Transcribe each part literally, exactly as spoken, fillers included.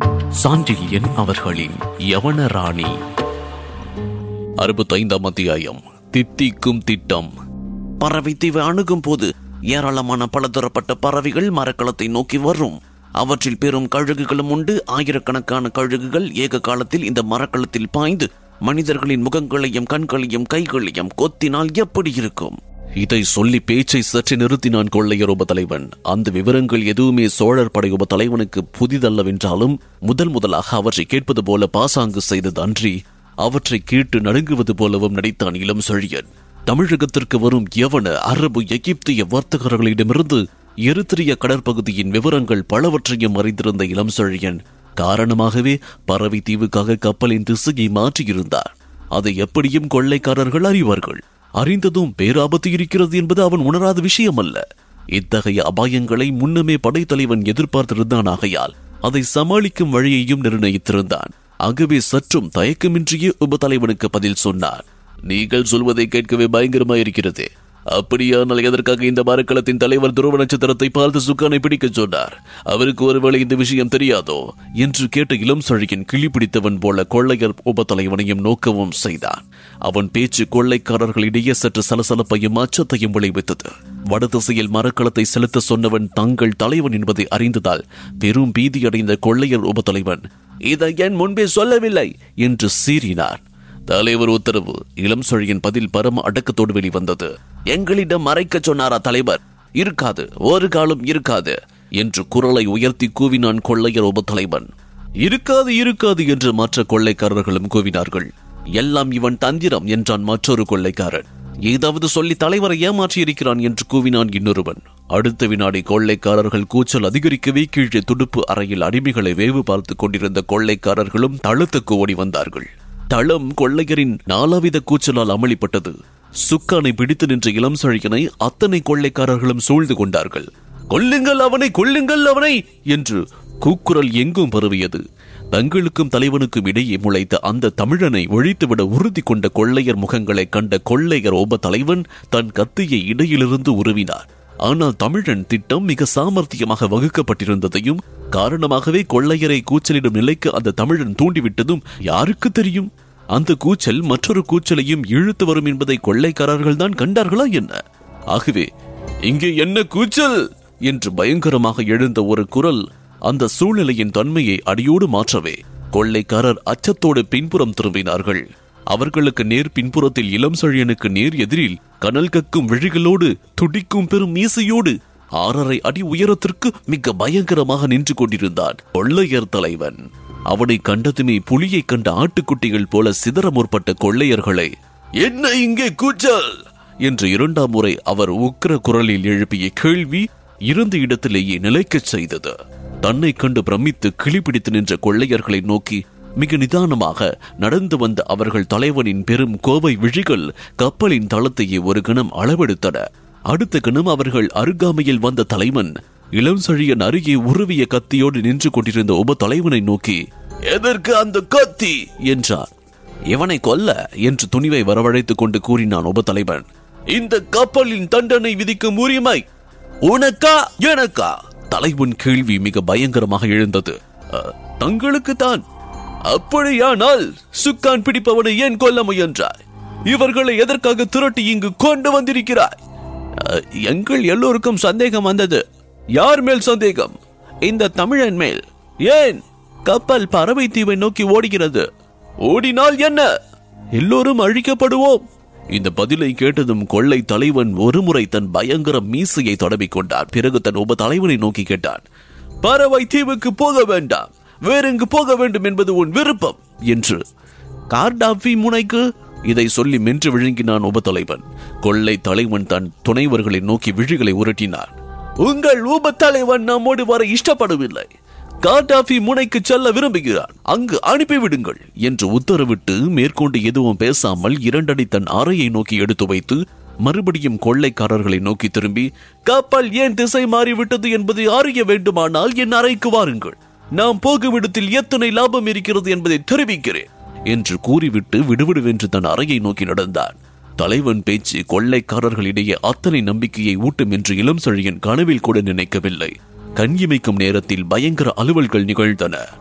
சாண்டில்யன் அவர்களின் யவனராணி. அறுபத்தைந்தாம் அத்தியாயம். தித்திக்கும் திட்டம். பறவை தீவு அணுகும் போது ஏராளமான பலதரப்பட்ட பறவைகள் மரக்களத்தை நோக்கி வரும். அவற்றில் பெரும் கழுகுகளும் உண்டு. ஆயிரக்கணக்கான கழுகுகள் ஏக காலத்தில் இந்த மரக்களத்தில் பாய்ந்து மனிதர்களின் முகங்களையும் கண்களையும் கைகளையும் கொத்தினால் எப்படி இருக்கும்? இதை சொல்லி பேச்சை சற்று நிறுத்தினான் கொள்ளையர் உப தலைவன். அந்த விவரங்கள் எதுவுமே சோழர் படை உப தலைவனுக்கு புதிதல்லவென்றாலும் முதல் முதலாக அவற்றை கேட்பது போல பாசாங்கு செய்தது அன்றி அவற்றை கேட்டு நடுங்குவது போலவும் நடித்தான் இளம் செழியன். தமிழகத்திற்கு வரும் யவன, அரபு, எகிப்திய வர்த்தகர்களிடமிருந்து எரித்திரிய கடற்பகுதியின் விவரங்கள் பலவற்றையும் அறிந்திருந்த இளம் செழியன் காரணமாகவே பறவை தீவுக்காக கப்பலின் திசையை மாற்றியிருந்தார். அதை எப்படியும் கொள்ளைக்காரர்கள் அறிவார்கள். அறிந்ததும் பேராபத்து இருக்கிறது என்பது அவன் உணராத விஷயம் அல்ல. இத்தகைய அபாயங்களை முன்னமே படைத்தலைவன் எதிர்பார்த்திருந்தான். ஆகையால் அதை சமாளிக்கும் வழியையும் நிர்ணயித்திருந்தான். ஆகவே சற்றும் தயக்கமின்றியே உப தலைவனுக்கு பதில் சொன்னார். நீங்கள் சொல்வதை கேட்கவே பயங்கரமாயிருக்கிறது. அப்படியானால் எதற்காக இந்த மரக்களத்தின் தலைவர் துருவ நட்சத்திரத்தை பார்த்து சுக்கானை பிடிக்க சொன்னார்? அவருக்கு ஒருவேளை இந்த விஷயம் தெரியாதோ என்று கேட்ட இளம் செழியன் கிளி பிடித்தவன் போல கொள்ளையர் உப தலைவனையும் நோக்கவும் செய்தான். அவன் பேச்சு கொள்ளைக்காரர்களிடையே சற்று சலசலப்பையும் அச்சத்தையும் விளைவித்தது. வடதிசையில் மரக்களத்தை செலுத்த சொன்னவன் தங்கள் தலைவன் என்பதை அறிந்ததால் பெரும் பீதியடைந்த கொள்ளையர் உப தலைவன் இதை என் முன்பே சொல்லவில்லை என்று சீறினார். தலைவர் உத்தரவு. இளம் செழியன் பதில் பரம அடக்கத்தோடு வெளிவந்தது. எங்களிடம் மறைக்க சொன்னாரா தலைவர்? இருக்காது, ஒரு காலம் இருக்காது என்று குரலை உயர்த்தி கூவினான் கொள்ளையர் உப தலைவன். இருக்காது இருக்காது என்று மற்ற கொள்ளைக்காரர்களும் கூவினார்கள். எல்லாம் இவன் தந்திரம் என்றான் மற்றொரு கொள்ளைக்காரன். ஏதாவது சொல்லி தலைவரை ஏமாற்றி இருக்கிறான் என்று கூவினான் இன்னொருவன். அடுத்த வினாடி கொள்ளைக்காரர்கள் கூச்சல் அதிகரிக்கவே கீழே துடுப்பு அறையில் அடிமைகளை வேவு பார்த்து கொண்டிருந்த கொள்ளைக்காரர்களும் தளத்துக்கு ஓடி வந்தார்கள். தளம் கொள்ளையரின் நாலாவித கூச்சலால் அமளிப்பட்டது. சுக்கானை பிடித்து நின்ற இளம் செழியனை அத்தனை கொள்ளைக்காரர்களும் சூழ்ந்து கொண்டார்கள். கொல்லுங்கள் அவனை, கொல்லுங்கள் அவனை என்று கூக்குரல் எங்கும் பரவியது. தங்களுக்கும் தலைவனுக்கும் இடையே முளைத்த அந்த தமிழனை ஒழித்துவிட உறுதி கொண்ட கொள்ளையர் முகங்களை கண்ட கொள்ளையர் உப தலைவன் தன் கத்தியை இடையிலிருந்து உருவினார். ஆனால் தமிழன் திட்டம் மிக சாமர்த்தியமாக வகுக்கப்பட்டிருந்ததையும் காரணமாகவே கொள்ளையரை கூச்சலிடும் நிலைக்கு அந்த தமிழன் தூண்டிவிட்டதும் யாருக்கு தெரியும்? அந்த கூச்சல் மற்றொரு கூச்சலையும் இழுத்து வரும் என்பதை கொள்ளைக்காரர்கள் தான் கண்டார்களா என்ன? ஆகவே இங்கே என்ன கூச்சல் என்று பயங்கரமாக எழுந்த ஒரு குரல் அந்த சூழ்நிலையின் தன்மையை அடியோடு மாற்றவே கொள்ளைக்காரர் அச்சத்தோடு பின்புறம் திரும்பினார்கள். அவர்களுக்கு நேர் பின்புறத்தில் இளம் செழியனுக்கு நேர் எதிரில் கனல் கக்கும் விழிகளோடு துடிக்கும் பெரும் மீசையோடு ஆறரை அடி உயரத்திற்கு மிக பயங்கரமாக நின்று கொண்டிருந்தான் கொள்ளையர் தலைவன். அவனை கண்டதுமே புலியை கண்ட ஆட்டுக்குட்டிகள் போல சிதற முற்பட்ட கொள்ளையர்களை என்ன இங்கே கூச்சல் என்று இரண்டாம் முறை அவர் உக்கிர குரலில் எழுப்பிய கேள்வி இருந்த இடத்திலேயே நிலைக்கச் செய்தது. தன்னை கண்டு பிரமித்து கிளி பிடித்து நின்ற கொள்ளையர்களை நோக்கி மிக நிதானமாக நடந்து வந்த அவர்கள் தலைவனின் பெரும் கோவை விழிகள் கப்பலின் தளத்தையே ஒரு கணம் அளவெடுத்தன. அடுத்த கணம் அவர்கள் அருகாமையில் வந்த தலைவன் இளம் செழியன் அருகே உருவிய கத்தியோடு நின்று கொண்டிருந்த உப தலைவனை நோக்கி எதற்கு அந்த கத்தி என்றார். இவனை கொல்ல என்று துணிவை வரவழைத்துக் கொண்டு கூறினான் உப தலைவன். இந்த கப்பலின் தண்டனை விதிக்கும் உரிமை உனக்கா எனக்கா? தலைவன் கேள்வி மிக பயங்கரமாக எழுந்தது. தங்களுக்கு தான். அப்படியானால் சுக்கான் பிடிப்பவனை ஏன் கொல்ல முயன்றாய்? இவர்களை எதற்காக திரட்டி இங்கு கொண்டு வந்திருக்கிறாய்? எங்கள் எல்லோருக்கும் சந்தேகம் வந்தது. யார் மேல் சந்தேகம்? இந்த தமிழன் மேல். ஏன்? கப்பல் பறவை தீவை நோக்கி ஓடுகிறது. ஓடினால் என்ன? எல்லோரும் அழிக்கப்படுவோம். இந்த பதிலை கேட்டதும் கொள்ளை தலைவன் ஒருமுறை தன் பயங்கர மீசையை தடவிக் கொண்டார். பிறகு தன் உப தலைவனை நோக்கி கேட்டான். பறவை தீவுக்கு போக வேண்டாம், வேறெங்கு போக வேண்டும் என்பது உன் விருப்பம் என்று. கார்டாஃபி முனைக்கு இதை சொல்லி மென்று விழுங்கினான் உப தலைவன். கொள்ளை தலைவன் தன் துணைவர்களை நோக்கி விழிகளை உருட்டினார். உங்கள் உப தலைவன் நம்மோடு வர இஷ்டப்படவில்லை. கார்டாஃபி முனைக்கு செல்ல விரும்புகிறான், அங்கு அனுப்பிவிடுங்கள் என்று உத்தரவிட்டு மேற்கொண்டு எதுவும் பேசாமல் இரண்டடி தன் அறையை நோக்கி எடுத்து வைத்து மறுபடியும் கொள்ளைக்காரர்களை நோக்கி திரும்பி, கப்பல் ஏன் திசை மாறிவிட்டது என்பதை அறிய வேண்டுமானால் என் அறைக்கு வாருங்கள். நாம் போகும் இடத்தில் எத்தனை லாபம் இருக்கிறது என்பதை தெரிவிக்கிறேன் என்று கூறிவிட்டு விடுவிடுவென்று தன் அறையை நோக்கி நடந்தான். தலைவன் பேச்சு கொள்ளைக்காரர்களிடையே அத்தனை நம்பிக்கையை ஊட்டும் என்று இளம் செழியன் கனவில் கூட நினைக்கவில்லை. கண்ணிமைக்கும் நேரத்தில் பயங்கர அலுவல்கள் நிகழ்ந்தன.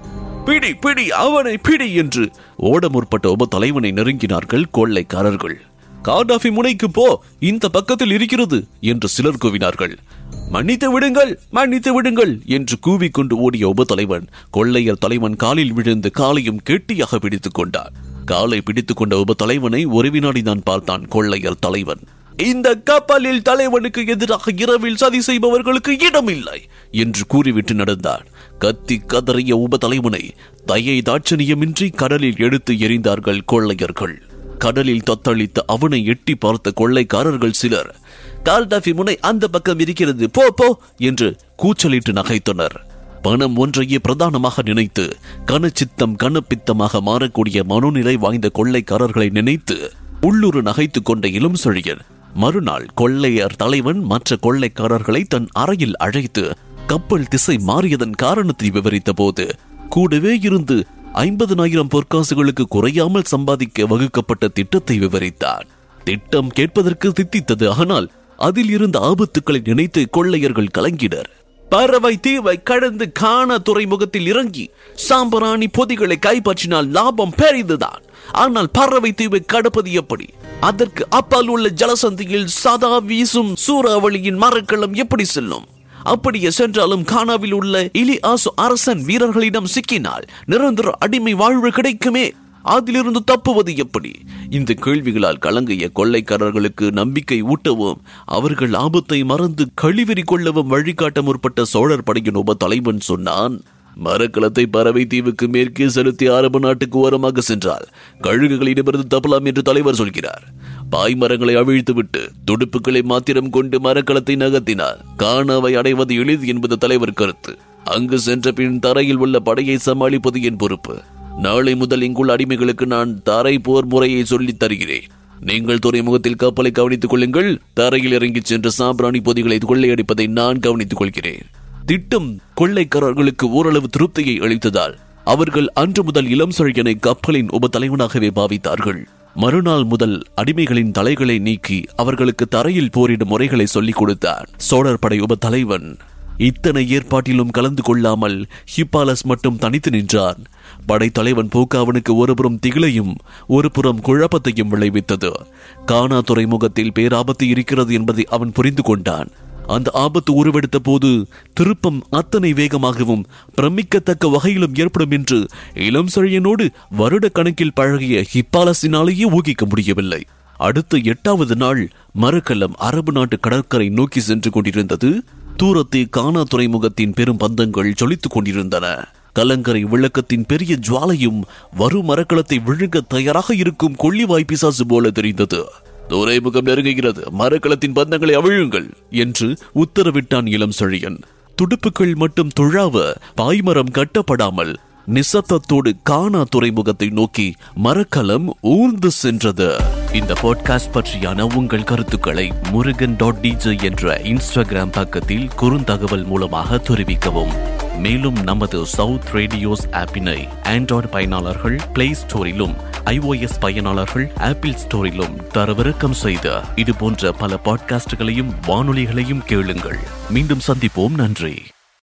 பிடி பிடி அவனை பிடி என்று ஓட முற்பட்ட உப தலைவனை நெருங்கினார்கள் கொள்ளைக்காரர்கள். காடாஃபி முனைக்கு போ, இந்த பக்கத்தில் இருக்கிறது என்று சிலர் கூவினார்கள். மன்னித்து விடுங்கள், மன்னித்து விடுங்கள் என்று கூவிக்கொண்டு ஓடிய உப தலைவன் கொள்ளையர் தலைவன் காலில் விழுந்து காலையும் கெட்டியாக பிடித்துக் கொண்டான். காலை பிடித்துக் கொண்ட உப தலைவனை ஒரு வினாடி தான் பார்த்தான் கொள்ளையர் தலைவன். இந்த கப்பலில் தலைவனுக்கு எதிராக இரவில் சதி செய்பவர்களுக்கு இடமில்லை என்று கூறிவிட்டு நடந்தார். கத்தி கதறிய உப தலைவனை தயை தாட்சணியமின்றி கடலில் எடுத்து எறிந்தார்கள் கொள்ளையர்கள். கடலில் தத்தளித்த அவனை எட்டி பார்த்த கொள்ளைக்காரர்கள் சிலர், காடாஃபி முனை அந்த பக்கம் இருக்கிறது, போ போ என்று கூச்சலிட்டு நகைத்தனர். பணம் ஒன்றையே பிரதானமாக நினைத்து கனச்சித்தம் கனப்பித்தமாக மாறக்கூடிய மனோநிலை வாய்ந்த கொள்ளைக்காரர்களை நினைத்து உள்ளூர் நகைத்துக் கொண்ட இளம் செழியன் மறுநாள் கொள்ளையர் தலைவன் மற்ற கொள்ளைக்காரர்களை தன் அறையில் அழைத்து கப்பல் திசை மாறியதன் காரணத்தை விவரித்த போது கூடவே இருந்து ஐம்பதனாயிரம் பொற்காசுகளுக்கு குறையாமல் சம்பாதிக்க வகுக்கப்பட்ட திட்டத்தை விவரித்தார். திட்டம் கேட்பதற்கு தித்தித்தது. ஆனால் அதில் இருந்த ஆபத்துக்களை நினைத்து கொள்ளையர்கள் கலங்கினர். பறவை தீவை கடந்து கானா துறைமுகத்தில் இறங்கி சாம்பராணி பொதிகளை கைப்பற்றினால் லாபம் பெரிதுதான். ஆனால் பறவை தீவை கடப்பது எப்படி? அதற்கு அப்பால் உள்ள ஜலசந்தியில் சதா வீசும் சூறாவளியின் மரக்களம் எப்படி செல்லும்? அப்படியே சென்றாலும் கானாவில் உள்ள இலியாசு அரசன் வீரர்களிடம் சிக்கினால் நிரந்தர அடிமை வாழ்வு கிடைக்குமே, அதிலிருந்து தப்புவது எப்படி? இந்த கேள்விகளால் கலங்கிய கொள்ளைக்காரர்களுக்கு நம்பிக்கை ஊட்டவும் அவர்கள் ஆபத்தை மறந்து கழிவெறி கொள்ளவும் வழிகாட்ட முற்பட்ட சோழர் படையின் உப தலைவன் சொன்னான், மரக்கலத்தை பறவை தீவுக்கு மேற்கே செலுத்தி அரபு நாட்டுக்கு ஓரமாக சென்றால் கழுகுகளிடமிருந்து தப்பலாம் என்று தலைவர் சொல்கிறார். பாய்மரங்களை அவிழ்த்துவிட்டு துடுப்புகளை மாத்திரம் கொண்டு மரக்கலத்தை நகர்த்தினால் கானாவை அடைவது எளிது என்பது தலைவர் கருத்து. அங்கு சென்ற பின் தரையில் உள்ள படையை சமாளிப்பது என் பொறுப்பு. நாளை முதல் இங்குள்ள அடிமைகளுக்கு நான் தரை போர் முறையை சொல்லித் தருகிறேன். நீங்கள் துறைமுகத்தில் கப்பலை கவனித்துக் கொள்ளுங்கள். தரையில் இறங்கி சென்று சாம்பிராணி பொதிகளை கொள்ளையடிப்பதை நான் கவனித்துக் கொள்கிறேன். திட்டம் கொள்ளைக்காரர்களுக்கு ஓரளவு திருப்தியை அளித்ததால் அவர்கள் அன்று முதல் இளம் செழியனை கப்பலின் உப தலைவனாகவே பாவித்தார்கள். மறுநாள் முதல் அடிமைகளின் தலைகளை நீக்கி அவர்களுக்கு தரையில் போரிடும் முறைகளை சொல்லிக் கொடுத்தார் சோழர் படை உப தலைவன். இத்தனை ஏற்பாட்டிலும் கலந்து கொள்ளாமல் ஹிப்பாலஸ் மட்டும் தனித்து நின்றான். படைத்தலைவன் போக்கு அவனுக்கு ஒருபுறம் திகிலையும் ஒரு புறம் குழப்பத்தையும் விளைவித்தது. கானா துறைமுகத்தில் பேராபத்து இருக்கிறது என்பதை அவன் புரிந்து கொண்டான். அந்த ஆபத்து உருவெடுத்த போது திருப்பம் அத்தனை வேகமாகவும் பிரமிக்கத்தக்க வகையிலும் ஏற்படும் என்று இளம் செழியனோடு வருட கணக்கில் பழகிய ஹிப்பாலஸினாலேயே ஊகிக்க முடியவில்லை. அடுத்த எட்டாவது நாள் மரக்கலம் அரபு நாட்டு கடற்கரை நோக்கி சென்று கொண்டிருந்தது. தூரத்தை கானா துறைமுகத்தின் பெரும் பந்தங்கள் ஜொலித்துக் கொண்டிருந்தன. கலங்கரை விளக்கத்தின் பெரிய ஜுவாலையும் வரும் மரக்கலத்தை விழுங்க தயாராக இருக்கும் கொள்ளிவாய் பிசாசு போல தெரிந்தது. துறைமுகம் நெருங்குகிறது, மரக்கலத்தின் பந்தங்களை அவிழுங்கள் என்று உத்தரவிட்டான் இளம் செழியன். துடுப்புகள் மட்டும் துழாவ பாய்மரம் கட்டப்படாமல் நிசத்தத்தோடு கானா துறைமுகத்தை நோக்கி மரக்கலம் ஊர்ந்து சென்றது. இந்த பாட்காஸ்ட் பற்றியான உங்கள் கருத்துக்களை முருகன் டாட் டிஜே என்ற இன்ஸ்டாகிராம் பக்கத்தில் குறுந்தகவல் மூலமாக தெரிவிக்கவும். மேலும் நமது சவுத் ரேடியோஸ் ஆப்பினை ஆண்ட்ராய்டு பயனாளர்கள் பிளே ஸ்டோரிலும் ஐஓஎஸ் பயனாளர்கள் ஆப்பிள் ஸ்டோரிலும் தரவிறக்கம் செய்த இது போன்ற பல பாட்காஸ்டுகளையும் வானொலிகளையும் கேளுங்கள். மீண்டும் சந்திப்போம். நன்றி.